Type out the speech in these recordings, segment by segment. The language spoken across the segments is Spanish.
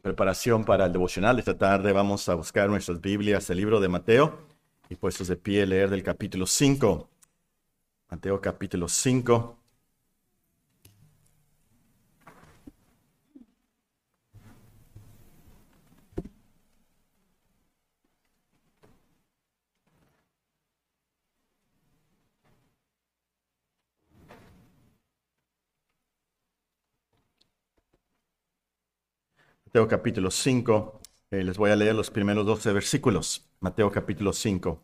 Preparación para el devocional. Esta tarde vamos a buscar nuestras Biblias, el libro de Mateo, y puestos de pie leer del capítulo 5. Mateo capítulo 5. Mateo capítulo 5. Les voy a leer los primeros 12 versículos. Mateo capítulo 5.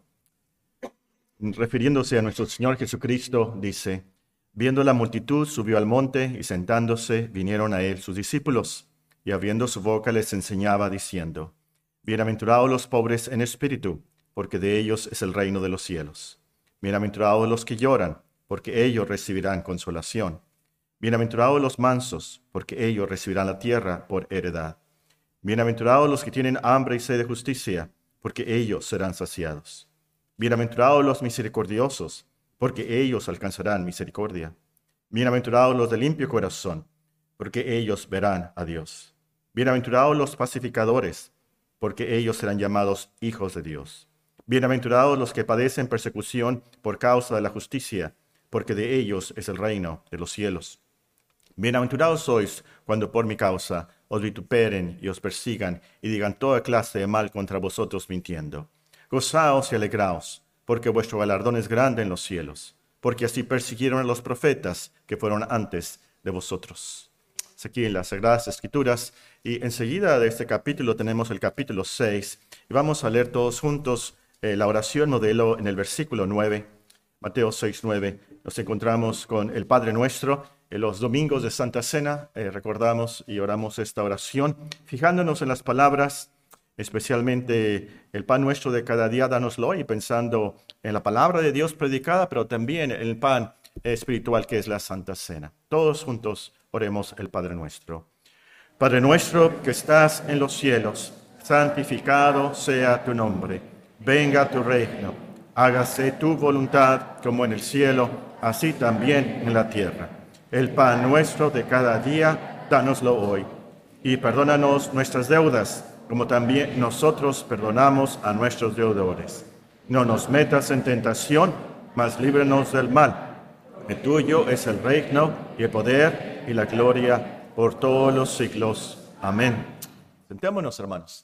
Refiriéndose a nuestro Señor Jesucristo, dice: Viendo la multitud, subió al monte, y sentándose, vinieron a él sus discípulos, y abriendo su boca les enseñaba, diciendo: Bienaventurados los pobres en espíritu, porque de ellos es el reino de los cielos. Bienaventurados los que lloran, porque ellos recibirán consolación. Bienaventurados los mansos, porque ellos recibirán la tierra por heredad. Bienaventurados los que tienen hambre y sed de justicia, porque ellos serán saciados. Bienaventurados los misericordiosos, porque ellos alcanzarán misericordia. Bienaventurados los de limpio corazón, porque ellos verán a Dios. Bienaventurados los pacificadores, porque ellos serán llamados hijos de Dios. Bienaventurados los que padecen persecución por causa de la justicia, porque de ellos es el reino de los cielos. Bienaventurados sois cuando por mi causa os vituperen y os persigan y digan toda clase de mal contra vosotros mintiendo. Gozaos y alegraos, porque vuestro galardón es grande en los cielos, porque así persiguieron a los profetas que fueron antes de vosotros. Es aquí en las Sagradas Escrituras, y enseguida de este capítulo tenemos el capítulo 6, y vamos a leer todos juntos la oración modelo en el versículo 9, Mateo 6, 9. Nos encontramos con el Padre Nuestro. En los domingos de Santa Cena recordamos y oramos esta oración, fijándonos en las palabras, especialmente el pan nuestro de cada día, dánoslo hoy, pensando en la palabra de Dios predicada, pero también en el pan espiritual que es la Santa Cena. Todos juntos oremos el Padre Nuestro. Padre nuestro que estás en los cielos, santificado sea tu nombre. Venga tu reino, hágase tu voluntad como en el cielo, así también en la tierra. El pan nuestro de cada día, dánoslo hoy. Y perdónanos nuestras deudas, como también nosotros perdonamos a nuestros deudores. No nos metas en tentación, mas líbranos del mal. El tuyo es el reino, y el poder, y la gloria, por todos los siglos. Amén. Sentémonos, hermanos.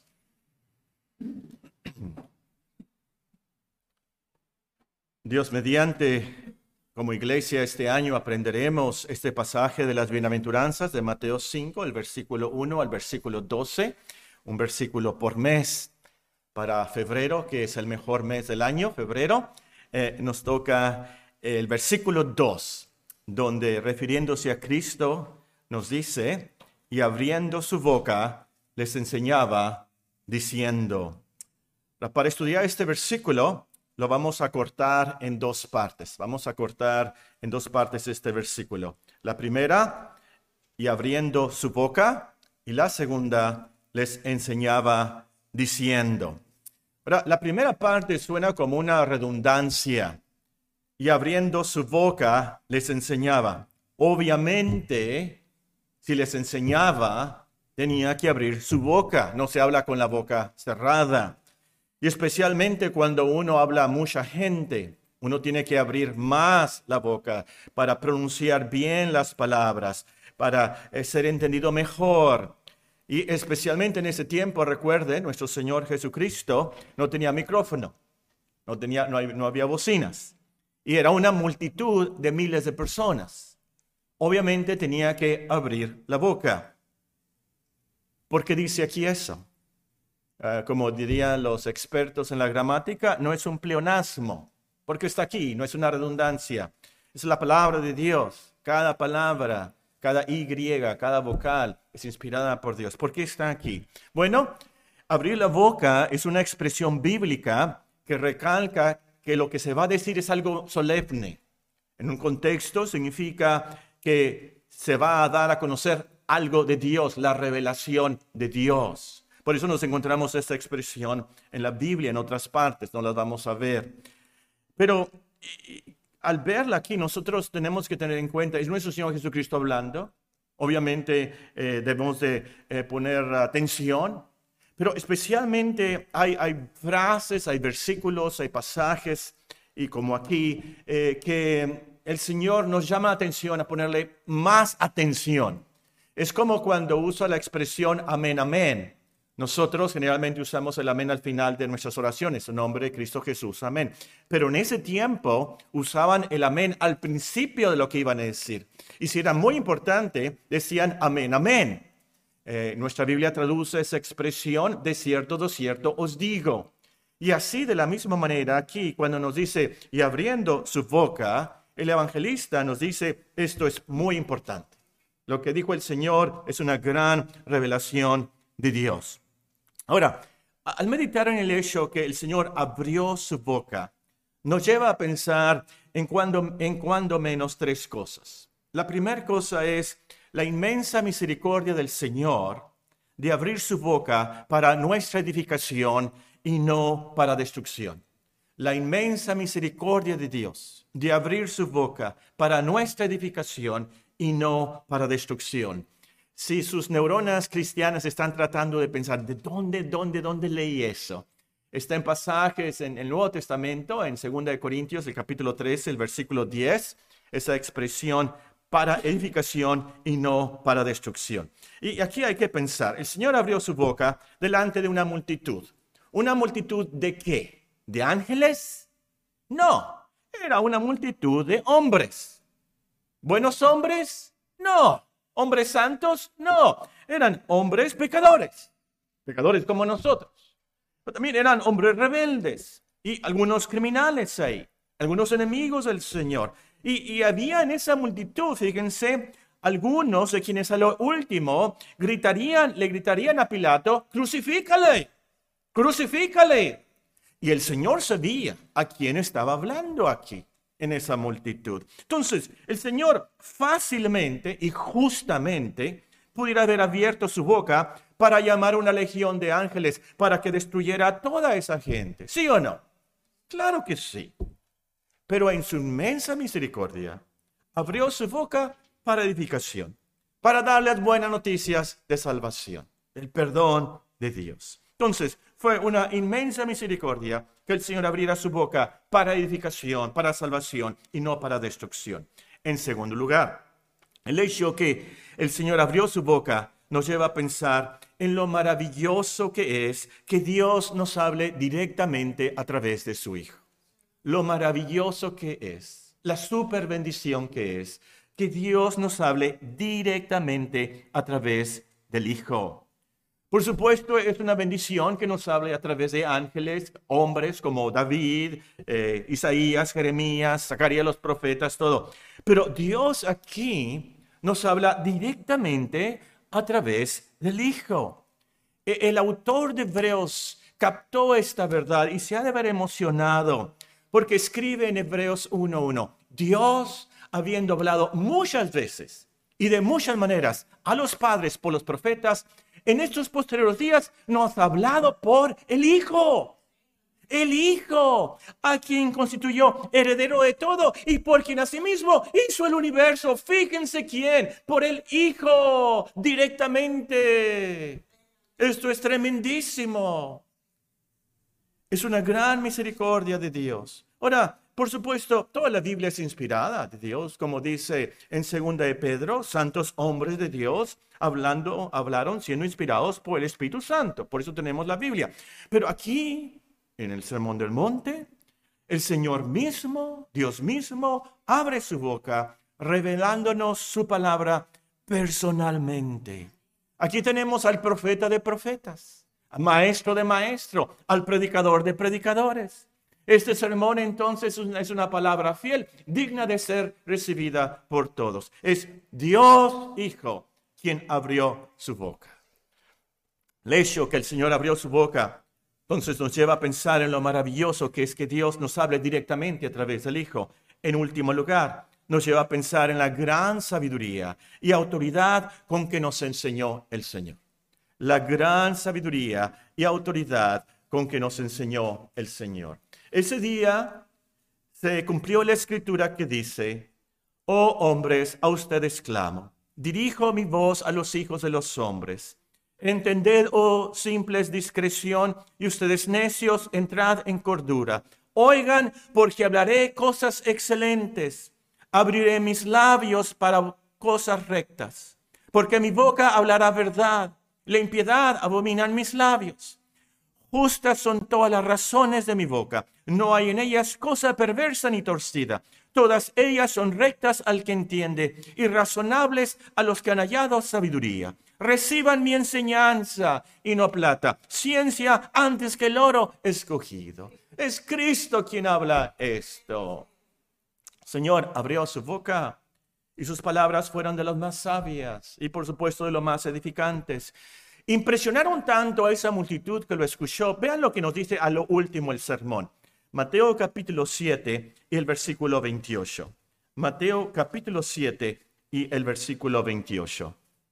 Dios mediante, como iglesia este año aprenderemos este pasaje de las bienaventuranzas de Mateo 5, el versículo 1 al versículo 12, un versículo por mes. Para febrero, que es el mejor mes del año, febrero, nos toca el versículo 2, donde refiriéndose a Cristo nos dice: y abriendo su boca les enseñaba diciendo. Para estudiar este versículo lo vamos a cortar en dos partes. Vamos a cortar en dos partes este versículo. La primera, y abriendo su boca, y la segunda, les enseñaba diciendo. La primera parte suena como una redundancia. Y abriendo su boca, les enseñaba. Obviamente, si les enseñaba, tenía que abrir su boca. No se habla con la boca cerrada. Y especialmente cuando uno habla a mucha gente, uno tiene que abrir más la boca para pronunciar bien las palabras, para ser entendido mejor. Y especialmente en ese tiempo, recuerden, nuestro Señor Jesucristo no tenía micrófono, no había bocinas. Y era una multitud de miles de personas. Obviamente tenía que abrir la boca. ¿Por qué dice aquí eso? Como dirían los expertos en la gramática, no es un pleonasmo, porque está aquí, no es una redundancia. Es la palabra de Dios. Cada palabra, cada Y, cada vocal es inspirada por Dios. ¿Por qué está aquí? Bueno, abrir la boca es una expresión bíblica que recalca que lo que se va a decir es algo solemne. En un contexto significa que se va a dar a conocer algo de Dios, la revelación de Dios. Por eso nos encontramos esta expresión en la Biblia, en otras partes, no la vamos a ver. Pero al verla aquí, nosotros tenemos que tener en cuenta, es nuestro Señor Jesucristo hablando, Obviamente debemos de poner atención, pero especialmente hay frases, hay versículos, hay pasajes, y como aquí, que el Señor nos llama la atención a ponerle más atención. Es como cuando usa la expresión amén, amén. Nosotros generalmente usamos el amén al final de nuestras oraciones, en nombre de Cristo Jesús, amén. Pero en ese tiempo usaban el amén al principio de lo que iban a decir. Y si era muy importante, decían amén, amén. Nuestra Biblia traduce esa expresión, de cierto os digo. Y así de la misma manera aquí, cuando nos dice, y abriendo su boca, el evangelista nos dice, esto es muy importante. Lo que dijo el Señor es una gran revelación de Dios. Ahora, al meditar en el hecho que el Señor abrió su boca, nos lleva a pensar en cuando menos tres cosas. La primera cosa es la inmensa misericordia del Señor de abrir su boca para nuestra edificación y no para destrucción. La inmensa misericordia de Dios de abrir su boca para nuestra edificación y no para destrucción. Si sus neuronas cristianas están tratando de pensar, ¿de dónde leí eso? Está en pasajes en el Nuevo Testamento, en 2 Corintios, el capítulo 13, el versículo 10, esa expresión para edificación y no para destrucción. Y aquí hay que pensar, el Señor abrió su boca delante de una multitud. ¿Una multitud de qué? ¿De ángeles? No, era una multitud de hombres. ¿Buenos hombres? No. ¿Hombres santos? No. Eran hombres pecadores. Pecadores como nosotros. Pero también eran hombres rebeldes. Y algunos criminales ahí. Algunos enemigos del Señor. Y había en esa multitud, fíjense, algunos de quienes a lo último le gritarían a Pilato, crucifícale, crucifícale. Y el Señor sabía a quién estaba hablando aquí, en esa multitud. Entonces, el Señor fácilmente y justamente pudiera haber abierto su boca para llamar a una legión de ángeles para que destruyera a toda esa gente. ¿Sí o no? Claro que sí. Pero en su inmensa misericordia, abrió su boca para edificación, para darles buenas noticias de salvación, el perdón de Dios. Entonces, fue una inmensa misericordia que el Señor abriera su boca para edificación, para salvación y no para destrucción. En segundo lugar, el hecho que el Señor abrió su boca nos lleva a pensar en lo maravilloso que es que Dios nos hable directamente a través de su Hijo. Lo maravilloso que es, la super bendición que es, que Dios nos hable directamente a través del Hijo. Por supuesto, es una bendición que nos hable a través de ángeles, hombres como David, Isaías, Jeremías, Zacarías, los profetas, todo. Pero Dios aquí nos habla directamente a través del Hijo. El autor de Hebreos captó esta verdad y se ha de haber emocionado porque escribe en Hebreos 1:1, Dios, habiendo hablado muchas veces y de muchas maneras a los padres por los profetas, en estos posteriores días nos ha hablado por el Hijo. El Hijo, a quien constituyó heredero de todo y por quien asimismo hizo el universo. Fíjense quién, por el Hijo, directamente. Esto es tremendísimo. Es una gran misericordia de Dios. Ahora, por supuesto, toda la Biblia es inspirada de Dios, como dice en 2 de Pedro, santos hombres de Dios hablaron siendo inspirados por el Espíritu Santo. Por eso tenemos la Biblia. Pero aquí, en el Sermón del Monte, el Señor mismo, Dios mismo, abre su boca, revelándonos su palabra personalmente. Aquí tenemos al profeta de profetas, al maestro de maestros, al predicador de predicadores. Este sermón entonces es una palabra fiel, digna de ser recibida por todos. Es Dios Hijo quien abrió su boca. El hecho que el Señor abrió su boca, entonces nos lleva a pensar en lo maravilloso que es que Dios nos hable directamente a través del Hijo. En último lugar, nos lleva a pensar en la gran sabiduría y autoridad con que nos enseñó el Señor. La gran sabiduría y autoridad con que nos enseñó el Señor. Ese día se cumplió la escritura que dice, oh hombres, a ustedes clamo, Dirijo mi voz a los hijos de los hombres. Entended, oh simples, discreción, y ustedes necios, entrad en cordura. Oigan, porque hablaré cosas excelentes. Abriré mis labios para cosas rectas. Porque mi boca hablará verdad. La impiedad abominan mis labios. Justas son todas las razones de mi boca. No hay en ellas cosa perversa ni torcida. Todas ellas son rectas al que entiende y razonables a los que han hallado sabiduría. Reciban mi enseñanza y no plata, ciencia antes que el oro escogido. Es Cristo quien habla esto. Señor abrió su boca y sus palabras fueron de las más sabias y por supuesto de las más edificantes. Impresionaron tanto a esa multitud que lo escuchó. Vean lo que nos dice a lo último el sermón. Mateo capítulo 7 y el versículo 28. Mateo capítulo 7 y el versículo 28.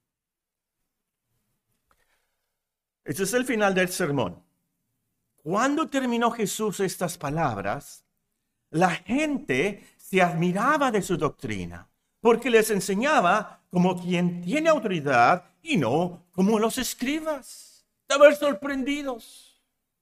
Este es el final del sermón. Cuando terminó Jesús estas palabras, la gente se admiraba de su doctrina, porque les enseñaba como quien tiene autoridad y no como los escribas. Estaban sorprendidos,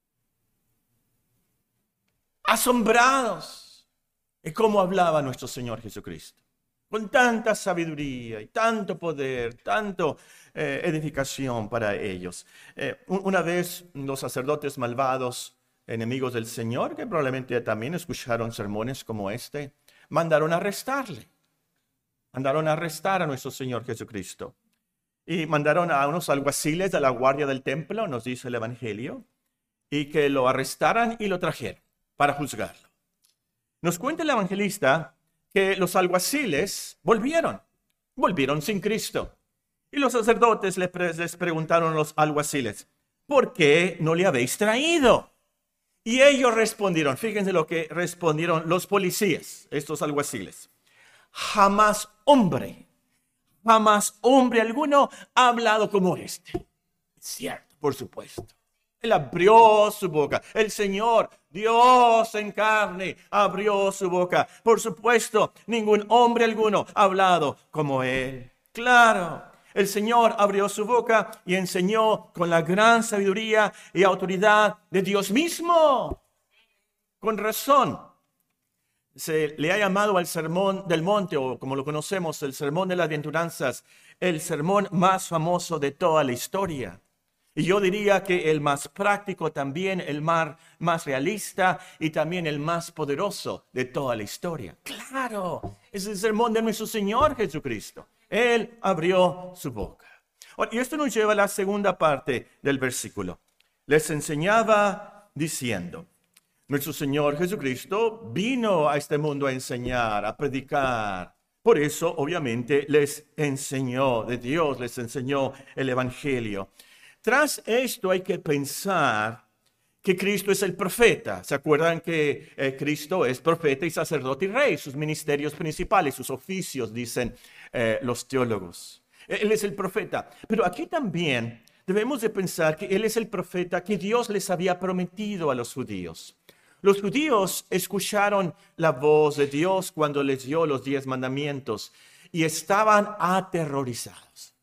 asombrados de cómo hablaba nuestro Señor Jesucristo. Con tanta sabiduría y tanto poder, tanto edificación para ellos. Una vez los sacerdotes malvados, enemigos del Señor, que probablemente también escucharon sermones como este, mandaron a arrestarle. Mandaron a arrestar a nuestro Señor Jesucristo. Y mandaron a unos alguaciles de la guardia del templo, nos dice el Evangelio, y que lo arrestaran y lo trajeran para juzgarlo. Nos cuenta el evangelista que los alguaciles volvieron sin Cristo. Y los sacerdotes les preguntaron a los alguaciles, ¿por qué no le habéis traído? Y ellos respondieron, fíjense lo que respondieron los policías, estos alguaciles. Jamás hombre alguno ha hablado como este. Es cierto, por supuesto. Él abrió su boca. El Señor, Dios en carne, abrió su boca. Por supuesto, ningún hombre alguno ha hablado como Él. Claro, el Señor abrió su boca y enseñó con la gran sabiduría y autoridad de Dios mismo. Con razón, se le ha llamado al Sermón del Monte, o como lo conocemos, el Sermón de las Bienaventuranzas, el sermón más famoso de toda la historia. Y yo diría que el más práctico también, el más realista y también el más poderoso de toda la historia. Claro, es el sermón de nuestro Señor Jesucristo. Él abrió su boca. Y esto nos lleva a la segunda parte del versículo. Les enseñaba diciendo, nuestro Señor Jesucristo vino a este mundo a enseñar, a predicar. Por eso, obviamente, les enseñó de Dios, les enseñó el Evangelio. Tras esto hay que pensar que Cristo es el profeta. ¿Se acuerdan que Cristo es profeta y sacerdote y rey? Sus ministerios principales, sus oficios, dicen los teólogos. Él es el profeta. Pero aquí también debemos de pensar que Él es el profeta que Dios les había prometido a los judíos. Los judíos escucharon la voz de Dios cuando les dio los 10 mandamientos y estaban aterrorizados.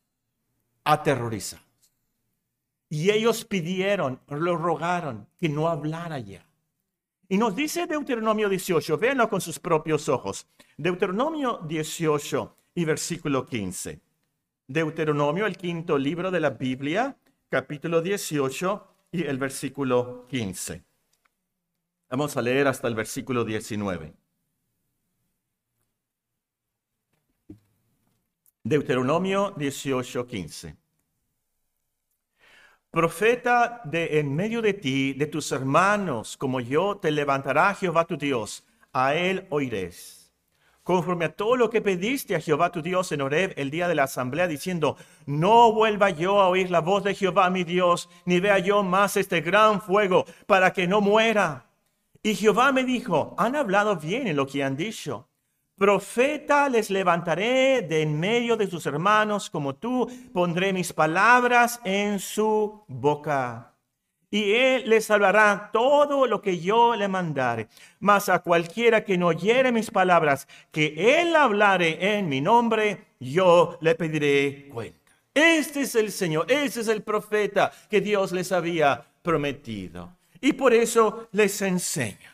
Y ellos lo rogaron que no hablara ya. Y nos dice Deuteronomio 18, véanlo con sus propios ojos. Deuteronomio 18 y versículo 15. Deuteronomio, el quinto libro de la Biblia, capítulo 18 y el versículo 15. Vamos a leer hasta el versículo 19. Deuteronomio 18, 15. Profeta de en medio de ti, de tus hermanos, como yo, te levantará Jehová tu Dios, a él oirés. Conforme a todo lo que pediste a Jehová tu Dios en Horeb el día de la asamblea, diciendo, no vuelva yo a oír la voz de Jehová mi Dios, ni vea yo más este gran fuego, para que no muera. Y Jehová me dijo, han hablado bien en lo que han dicho. Profeta les levantaré de en medio de sus hermanos como tú, pondré mis palabras en su boca. y él le salvará todo lo que yo le mandare. Mas a cualquiera que no oyere mis palabras, que él hablare en mi nombre, yo le pediré cuenta. Este es el Señor, este es el profeta que Dios les había prometido. Y por eso les enseña.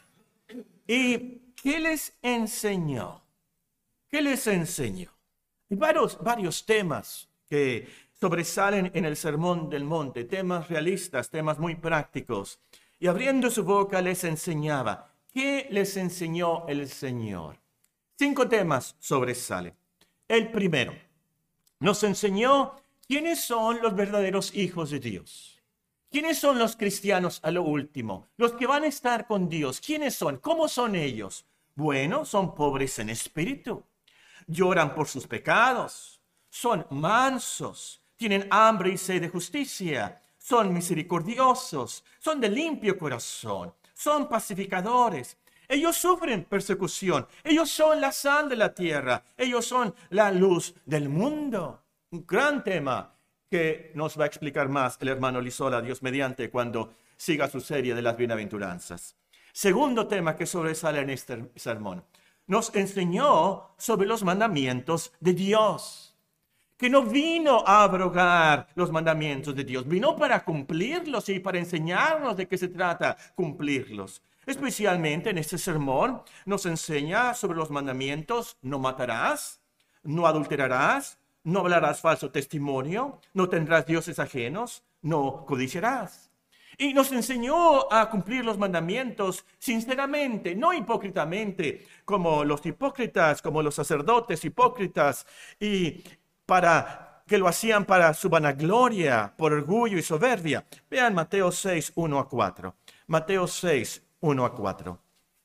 ¿Y qué les enseñó? ¿Qué les enseñó? Hay varios temas que sobresalen en el Sermón del Monte, temas realistas, temas muy prácticos. Y abriendo su boca les enseñaba. ¿Qué les enseñó el Señor? 5 temas sobresalen. El primero, nos enseñó quiénes son los verdaderos hijos de Dios. ¿Quiénes son los cristianos a lo último? Los que van a estar con Dios. ¿Quiénes son? ¿Cómo son ellos? Bueno, son pobres en espíritu. Lloran por sus pecados. Son mansos. Tienen hambre y sed de justicia. Son misericordiosos. Son de limpio corazón. Son pacificadores. Ellos sufren persecución. Ellos son la sal de la tierra. Ellos son la luz del mundo. Un gran tema que nos va a explicar más el hermano Lizola, Dios mediante, cuando siga su serie de las bienaventuranzas. Segundo tema que sobresale en este sermón. Nos enseñó sobre los mandamientos de Dios. Que no vino a abrogar los mandamientos de Dios. Vino para cumplirlos y para enseñarnos de qué se trata cumplirlos. Especialmente en este sermón nos enseña sobre los mandamientos: no matarás, no adulterarás, no hablarás falso testimonio, no tendrás dioses ajenos, no codiciarás. Y nos enseñó a cumplir los mandamientos sinceramente, no hipócritamente, como los hipócritas, como los sacerdotes hipócritas, y para que lo hacían para su vanagloria, por orgullo y soberbia. Vean Mateo 6, 1 a 4. Mateo 6, 1 a 4.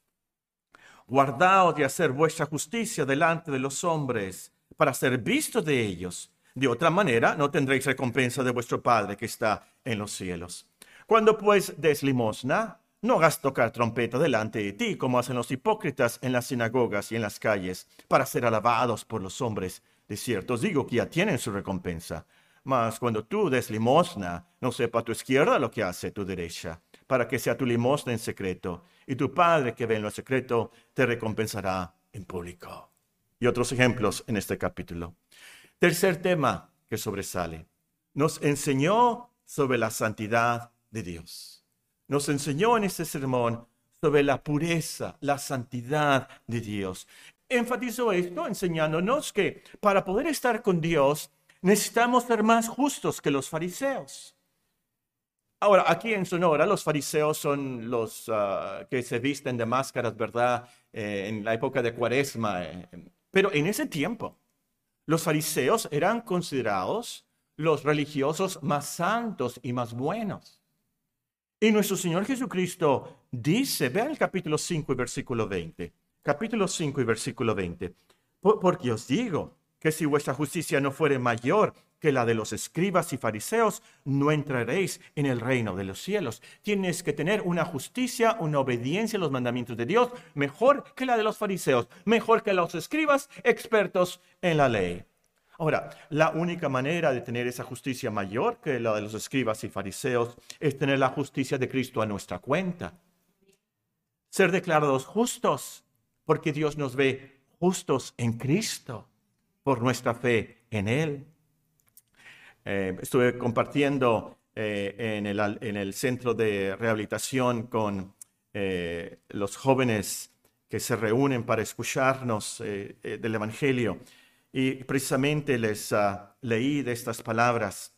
Guardaos de hacer vuestra justicia delante de los hombres, para ser vistos de ellos. De otra manera, no tendréis recompensa de vuestro Padre que está en los cielos. Cuando pues des limosna, no hagas tocar trompeta delante de ti, como hacen los hipócritas en las sinagogas y en las calles, para ser alabados por los hombres. De cierto os digo que ya tienen su recompensa. Mas cuando tú des limosna, no sepa tu izquierda lo que hace tu derecha, para que sea tu limosna en secreto, y tu Padre que ve en lo secreto te recompensará en público. Y otros ejemplos en este capítulo. Tercer tema que sobresale. Nos enseñó sobre la santidad de Dios. Nos enseñó en este sermón sobre la pureza, la santidad de Dios. Enfatizó esto enseñándonos que para poder estar con Dios necesitamos ser más justos que los fariseos. Ahora, aquí en Sonora, los fariseos son los que se visten de máscaras, ¿verdad? En la época de Cuaresma. Pero en ese tiempo, los fariseos eran considerados los religiosos más santos y más buenos. Y nuestro Señor Jesucristo dice, vean el capítulo 5 y versículo 20. Capítulo 5 y versículo 20. Porque os digo que si vuestra justicia no fuere mayor que la de los escribas y fariseos, no entraréis en el reino de los cielos. Tienes que tener una justicia, una obediencia a los mandamientos de Dios mejor que la de los fariseos, mejor que los escribas expertos en la ley. Ahora, la única manera de tener esa justicia mayor que la de los escribas y fariseos es tener la justicia de Cristo a nuestra cuenta. Ser declarados justos, porque Dios nos ve justos en Cristo por nuestra fe en Él. Estuve compartiendo en el centro de rehabilitación con los jóvenes que se reúnen para escucharnos del Evangelio. Y precisamente les leí de estas palabras.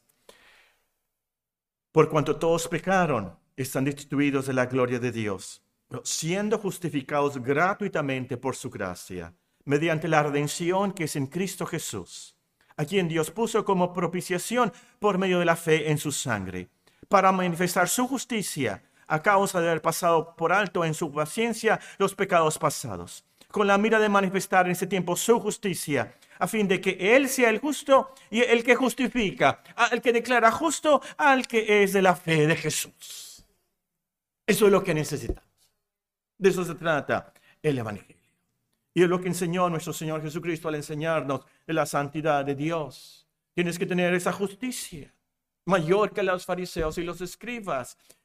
Por cuanto todos pecaron, están destituidos de la gloria de Dios, siendo justificados gratuitamente por su gracia, mediante la redención que es en Cristo Jesús, a quien Dios puso como propiciación por medio de la fe en su sangre, para manifestar su justicia a causa de haber pasado por alto en su paciencia los pecados pasados, con la mira de manifestar en ese tiempo su justicia, a fin de que Él sea el justo y el que justifica, al que declara justo, al que es de la fe de Jesús. Eso es lo que necesitamos. De eso se trata el Evangelio. Y es lo que enseñó nuestro Señor Jesucristo al enseñarnos de la santidad de Dios. Tienes que tener esa justicia mayor que los fariseos y los escribas.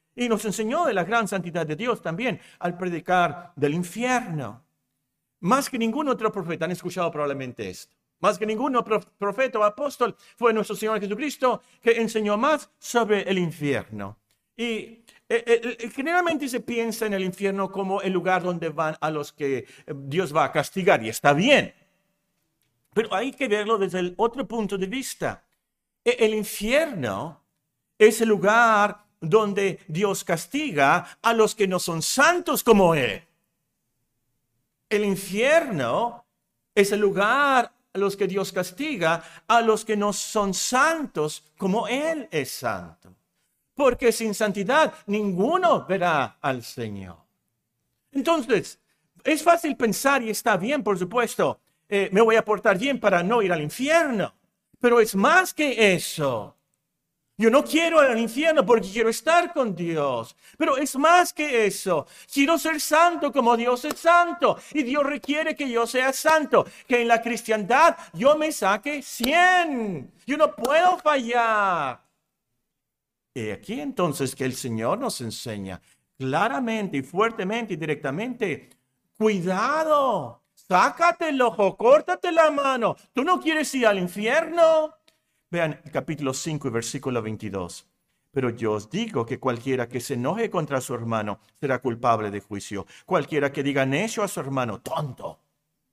Y nos enseñó de la gran santidad de Dios también al predicar del infierno. Más que ningún otro profeta, han escuchado probablemente esto. Más que ningún profeta o apóstol fue nuestro Señor Jesucristo que enseñó más sobre el infierno. Y generalmente se piensa en el infierno como el lugar donde van a los que Dios va a castigar, y está bien. Pero hay que verlo desde el otro punto de vista. El infierno es el lugar donde Dios castiga a los que no son santos como Él. El infierno es el lugar a los que Dios castiga, a los que no son santos como Él es santo. Porque sin santidad ninguno verá al Señor. Entonces, es fácil pensar, y está bien, por supuesto, me voy a portar bien para no ir al infierno. Pero es más que eso. Yo no quiero ir al infierno porque quiero estar con Dios. Pero es más que eso. Quiero ser santo como Dios es santo. Y Dios requiere que yo sea santo. Que en la cristiandad yo me saque 100. Yo no puedo fallar. Y aquí entonces que el Señor nos enseña claramente y fuertemente y directamente. Cuidado. Sácate el ojo, córtate la mano. ¿Tú no quieres ir al infierno? Vean el capítulo 5 y versículo 22. Pero yo os digo que cualquiera que se enoje contra su hermano será culpable de juicio. Cualquiera que diga necio a su hermano, tonto,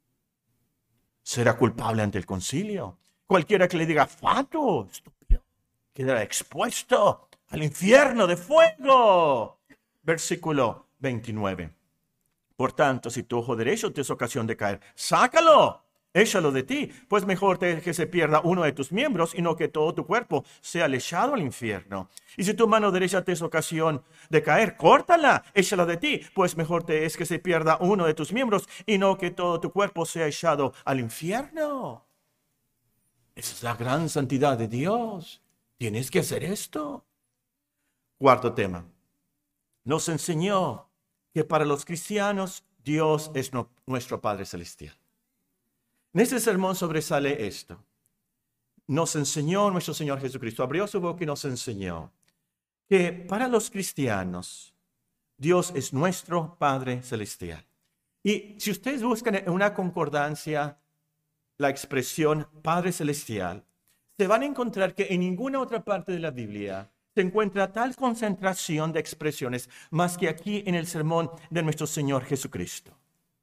será culpable ante el concilio. Cualquiera que le diga fatuo, estúpido, quedará expuesto al infierno de fuego. Versículo 29. Por tanto, si tu ojo derecho te es ocasión de caer, sácalo. Échalo de ti, pues mejor que se pierda uno de tus miembros y no que todo tu cuerpo sea echado al infierno. Y si tu mano derecha te es ocasión de caer, córtala, échala de ti, pues mejor te es que se pierda uno de tus miembros y no que todo tu cuerpo sea echado al infierno. Esa es la gran santidad de Dios. Tienes que hacer esto. Cuarto tema. Nos enseñó que para los cristianos Dios es nuestro Padre Celestial. En este sermón sobresale esto. Nos enseñó nuestro Señor Jesucristo, abrió su boca y nos enseñó que para los cristianos Dios es nuestro Padre Celestial. Y si ustedes buscan en una concordancia la expresión Padre Celestial, se van a encontrar que en ninguna otra parte de la Biblia se encuentra tal concentración de expresiones más que aquí en el sermón de nuestro Señor Jesucristo.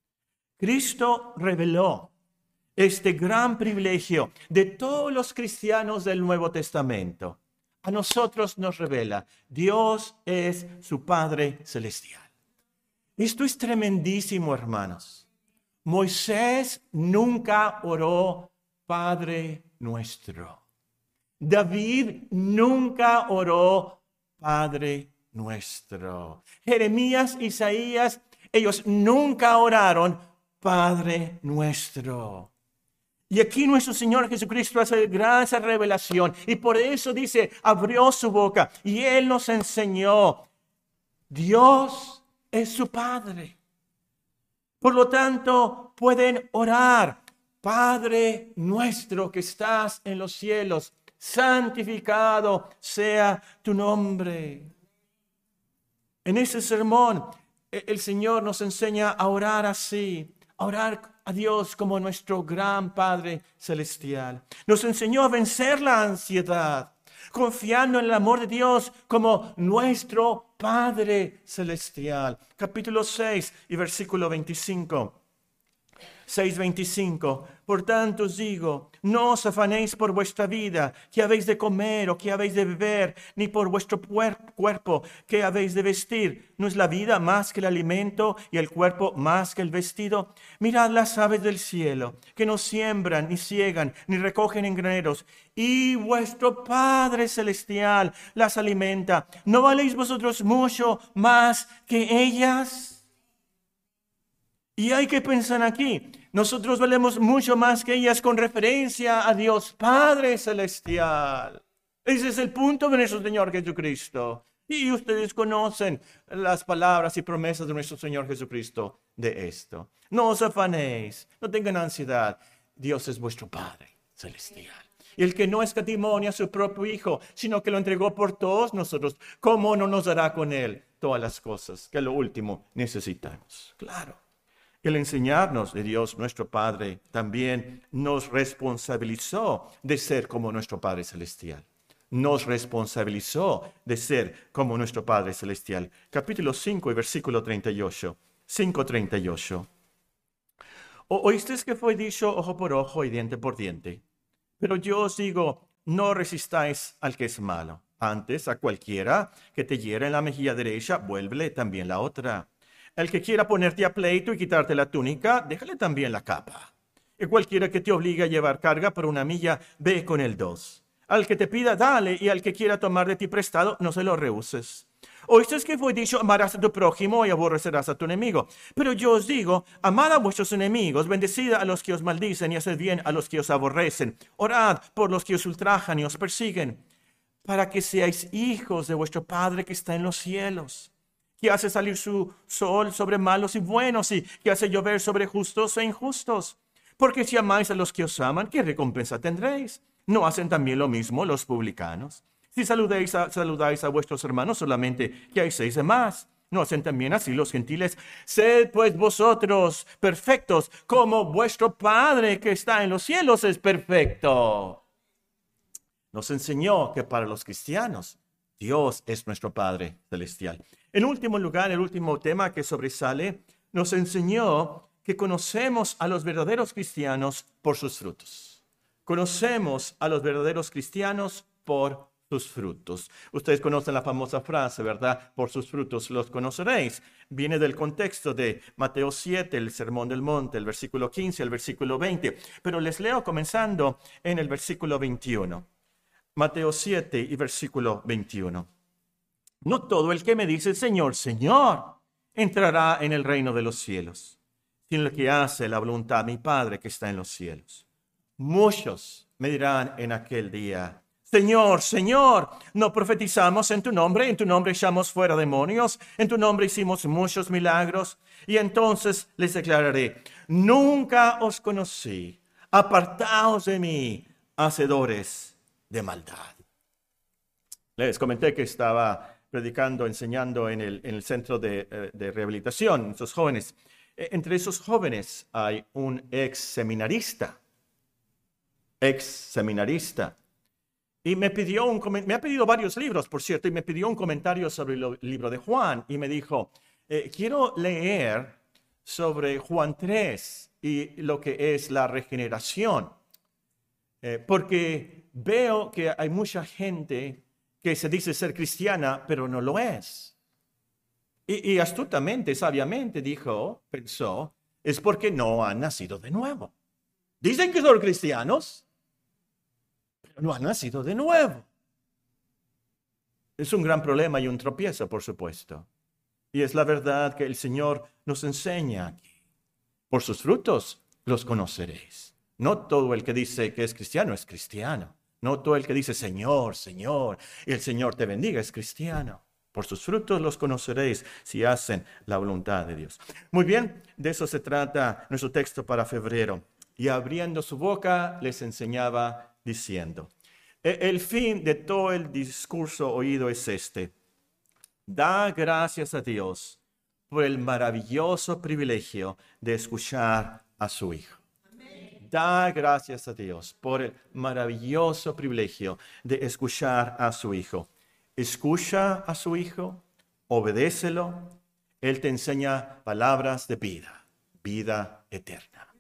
Cristo reveló este gran privilegio de todos los cristianos del Nuevo Testamento. A nosotros nos revela, Dios es su Padre Celestial. Esto es tremendísimo, hermanos. Moisés nunca oró Padre nuestro. David nunca oró Padre nuestro. Jeremías, Isaías, ellos nunca oraron Padre nuestro. Y aquí nuestro Señor Jesucristo hace gran revelación. Y por eso dice, abrió su boca y Él nos enseñó. Dios es su Padre. Por lo tanto, pueden orar. Padre nuestro que estás en los cielos, santificado sea tu nombre. En ese sermón, el Señor nos enseña a orar así. A orar a Dios como nuestro gran Padre Celestial. Nos enseñó a vencer la ansiedad, confiando en el amor de Dios como nuestro Padre Celestial. Capítulo 6 y versículo 25. 6:25. Por tanto os digo, no os afanéis por vuestra vida, qué habéis de comer o qué habéis de beber, ni por vuestro cuerpo, qué habéis de vestir. ¿No es la vida más que el alimento y el cuerpo más que el vestido? Mirad las aves del cielo, que no siembran, ni siegan, ni recogen en graneros, y vuestro Padre Celestial las alimenta. ¿No valéis vosotros mucho más que ellas? Y hay que pensar aquí, nosotros valemos mucho más que ellas con referencia a Dios Padre Celestial. Ese es el punto de nuestro Señor Jesucristo. Y ustedes conocen las palabras y promesas de nuestro Señor Jesucristo de esto. No os afanéis, no tengan ansiedad. Dios es vuestro Padre Celestial. Y el que no escatimó ni a su propio Hijo, sino que lo entregó por todos nosotros, ¿cómo no nos dará con Él todas las cosas que a lo último necesitamos? Claro. El enseñarnos de Dios nuestro Padre también nos responsabilizó de ser como nuestro Padre Celestial. Nos responsabilizó de ser como nuestro Padre Celestial. Capítulo 5 y versículo 38. 5:38. Oísteis que fue dicho ojo por ojo y diente por diente. Pero yo os digo, no resistáis al que es malo. Antes, a cualquiera que te hiera en la mejilla derecha, vuélvele también la otra. El que quiera ponerte a pleito y quitarte la túnica, déjale también la capa. Y cualquiera que te obligue a llevar carga por 1 milla, ve con el 2. Al que te pida, dale, y al que quiera tomar de ti prestado, no se lo rehuses. Oísteis que fue dicho, amarás a tu prójimo y aborrecerás a tu enemigo. Pero yo os digo, amad a vuestros enemigos, bendecid a los que os maldicen y haced bien a los que os aborrecen. Orad por los que os ultrajan y os persiguen, para que seáis hijos de vuestro Padre que está en los cielos, que hace salir su sol sobre malos y buenos, y que hace llover sobre justos e injustos. Porque si amáis a los que os aman, ¿qué recompensa tendréis? ¿No hacen también lo mismo los publicanos? Si saludáis a vuestros hermanos, solamente que hacéis de más. ¿No hacen también así los gentiles? Sed pues vosotros perfectos, como vuestro Padre que está en los cielos es perfecto. Nos enseñó que para los cristianos, Dios es nuestro Padre Celestial. En último lugar, el último tema que sobresale, nos enseñó que conocemos a los verdaderos cristianos por sus frutos. Conocemos a los verdaderos cristianos por sus frutos. Ustedes conocen la famosa frase, ¿verdad? Por sus frutos los conoceréis. Viene del contexto de Mateo 7, el Sermón del Monte, el versículo 15, el versículo 20. Pero les leo comenzando en el versículo 21. Mateo 7 y versículo 21. No todo el que me dice Señor, Señor, entrará en el reino de los cielos, sino el que hace la voluntad de mi Padre que está en los cielos. Muchos me dirán en aquel día, Señor, Señor, ¿no profetizamos en tu nombre echamos fuera demonios, en tu nombre hicimos muchos milagros? Y entonces les declararé, nunca os conocí, apartaos de mí, hacedores de maldad. Les comenté que estaba predicando, enseñando en el centro de rehabilitación, esos jóvenes. Entre esos jóvenes hay un ex seminarista. Y me ha pedido varios libros, por cierto, y me pidió un comentario sobre el libro de Juan. Y me dijo, quiero leer sobre Juan 3 y lo que es la regeneración. Porque veo que hay mucha gente que se dice ser cristiana, pero no lo es. Y astutamente, sabiamente pensó, es porque no han nacido de nuevo. Dicen que son cristianos, pero no han nacido de nuevo. Es un gran problema y un tropiezo, por supuesto. Y es la verdad que el Señor nos enseña aquí. Por sus frutos los conoceréis. No todo el que dice que es cristiano es cristiano. No todo el que dice Señor, Señor, y el Señor te bendiga es cristiano. Por sus frutos los conoceréis si hacen la voluntad de Dios. Muy bien, de eso se trata nuestro texto para febrero. Y abriendo su boca les enseñaba diciendo, el fin de todo el discurso oído es este. Da gracias a Dios por el maravilloso privilegio de escuchar a su Hijo. Da gracias a Dios por el maravilloso privilegio de escuchar a su Hijo. Escucha a su Hijo, obedécelo. Él te enseña palabras de vida, vida eterna.